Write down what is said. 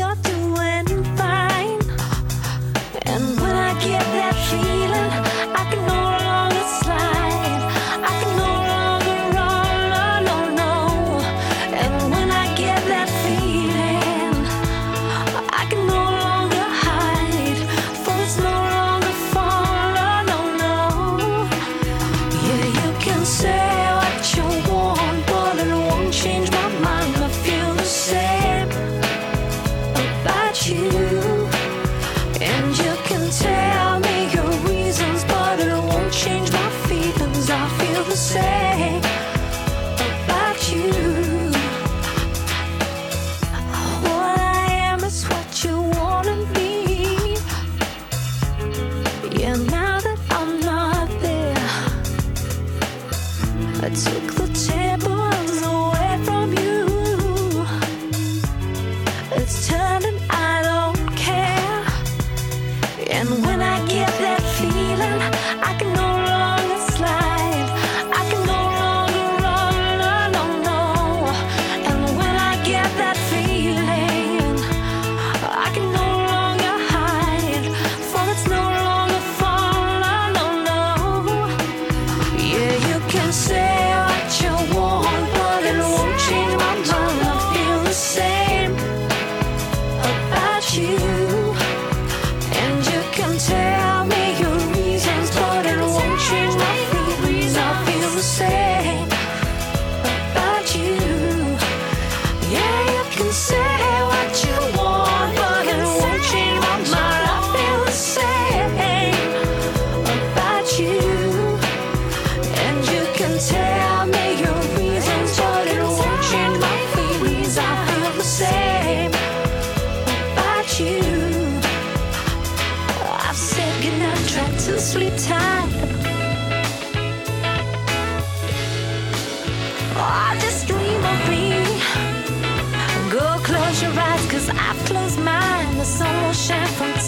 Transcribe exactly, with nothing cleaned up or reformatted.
you're doing fine. And when I get that feeling, I can no longer slide. I can no longer run, no, no, no. And when I get that feeling, I can no longer hide. For it's no longer fall, no, no, no. Yeah, you can say what you want, but it won't change my mind. I feel the same about you. And you can tell me your reasons, but it won't change my feelings. I feel the same about you. What I am is what you wanna be. Yeah, now that I'm not there, I took the tables away from you. It's turning, I don't care. And when I get that feeling, I can no longer slide. I can no longer run, no, no, no. And when I get that feeling, I can no longer hide. For it's no longer fall, no, no, no. Yeah, you can say what you want, but it won't change my mind. I feel the same about you. And you can tell me your reasons, but it won't change my feelings. I feel the same about you. Yeah, you can say what you want, but it won't change my mind. I feel the same about you. And you can tell me your reasons, but it won't change my feelings. I feel the same about you. I've said goodnight, tried to sleep tight. Oh, just dream of me. Go close your eyes, cause I've closed mine. The sun will shine from